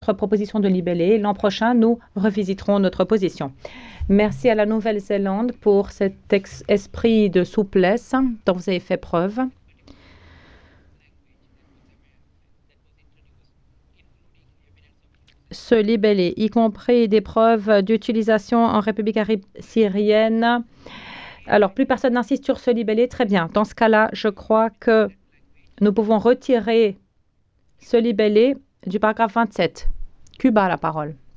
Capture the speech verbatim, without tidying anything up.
notre proposition de libellé. L'an prochain, nous revisiterons notre position. Merci à la Nouvelle-Zélande pour cet ex- esprit de souplesse dont vous avez fait preuve. Ce libellé, y compris des preuves d'utilisation en République arabe syrienne. Alors, plus personne n'insiste sur ce libellé. Très bien. Dans ce cas-là, je crois que nous pouvons retirer ce libellé du paragraphe vingt-sept. Cuba a la parole.